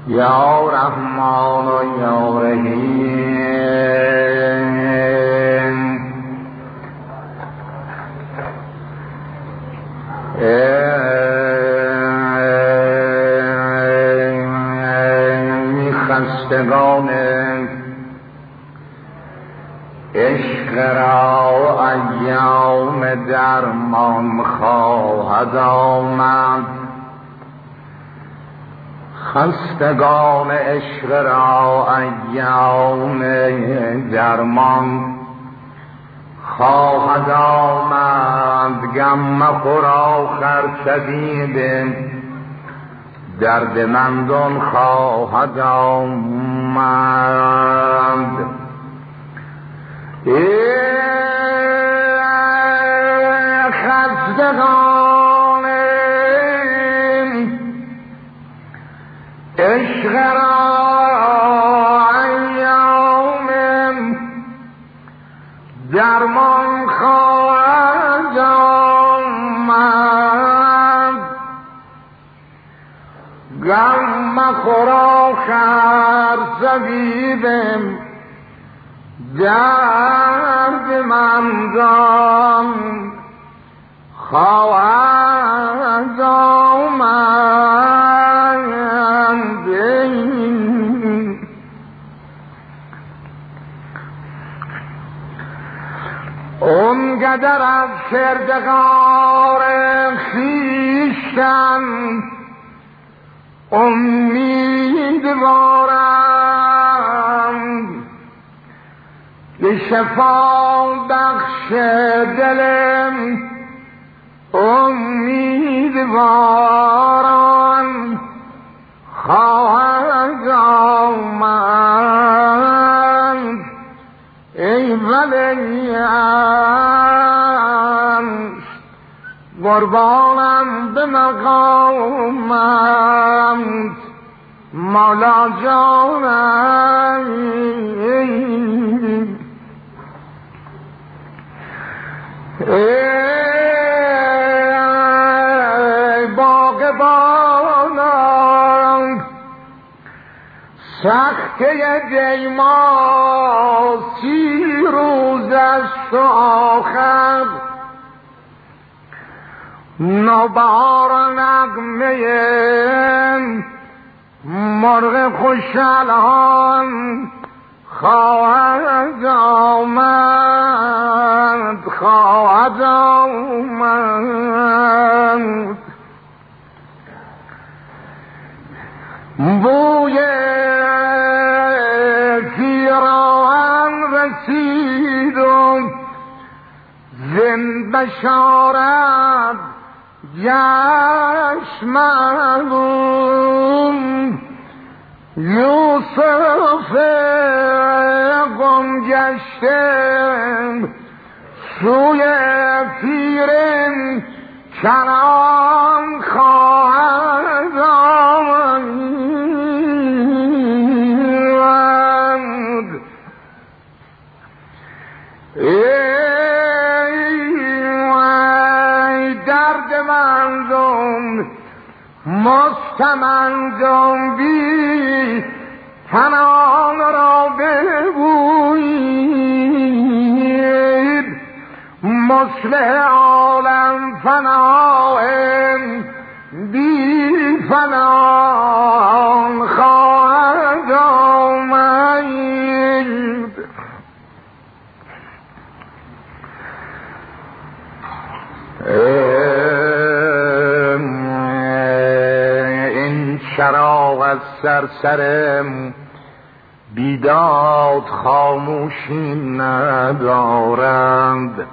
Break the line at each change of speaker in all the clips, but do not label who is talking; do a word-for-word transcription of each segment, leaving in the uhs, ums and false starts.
یا رحمان و یا رحیم ای خستگان عشق را ایام درمان خواهد آمد، خستگان عشق را ایام درمان خواهد آمد. غم مخور آخر شدید دردمندان خواهد آمد. ای خستگان عشق را ایام درمان خواهد آمد. غم مخور آخر طبیبم دردمندان خواهد آمد. اونقدر از کردگار خویشتن امیدوارم به شفا بخش دلم امیدوارم خواهد آمد. ای ولیان قربانم به مقامت مولا جانم. ای باغبانان سخته دیما سی روز است و آخر نوبهار نغمه مرغ خوشحالان خواهد آمد خواهد آمد. بوی پیراهن رسید و زن بشارت گشت معلوم. یوسف گم گشته سوی پیر کنعان خواهد آمد. ای دردمندم مستمندم بی پناه را بگویید مصلح عالم فناه بی فناه خواهد آمد. این چراغ از سرسرم بیداد خاموشی ندارند.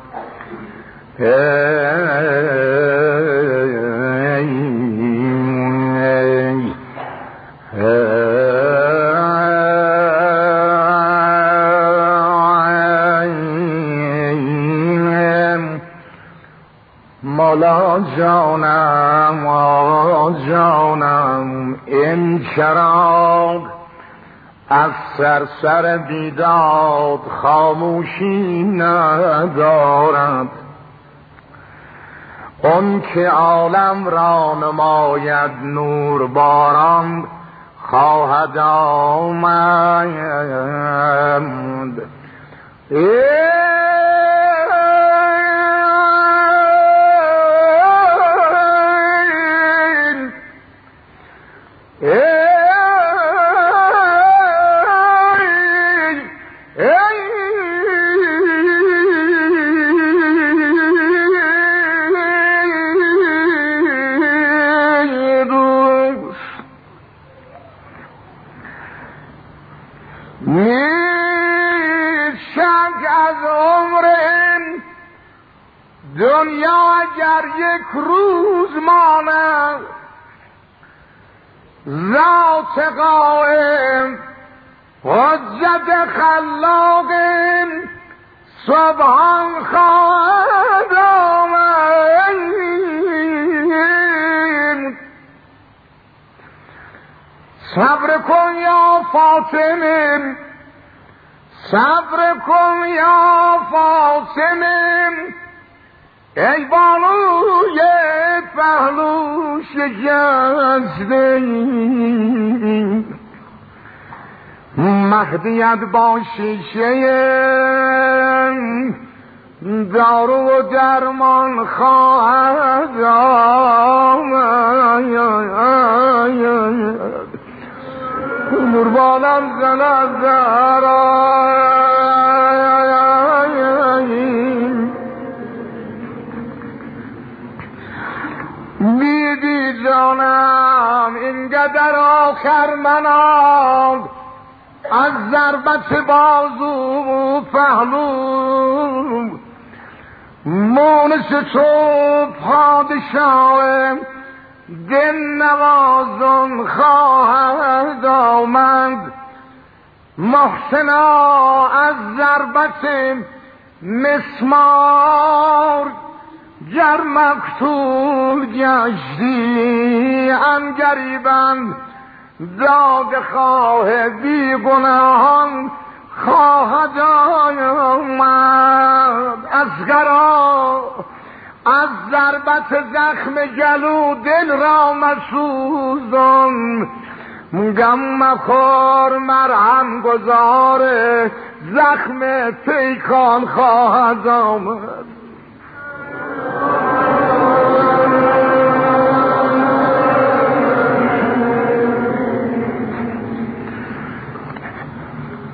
مولا جانم مولا جانم این چراغ از سرسر بیداد خاموشی ندارد. اون که عالم را نماید نور باران خواهد آمد. دنیا اگر یک روز ماند ذات قائم حجت خلاق سبحان خواهد آمد. صبر کن یا فاطمه، صبر کن یا فاطمه، ای بانوی پهلو شکسته. مهدیت با شیشه دارو و درمان خواهد آمد. قربانم زند میدی جانم اینقدر آخر مناد از ضربت بازو پهلو مونس تو پادشاه دل نوازان خواهد آمد. محسنا از ضربت مسمار گر مقتول گشتی هم گریبند داد خواه بی گناهان خواهد آمد. اصغرا از ضربت زخم گلو دل را مسوزان، گم مخور مرهم گذار زخم پیکان خواهد آمد.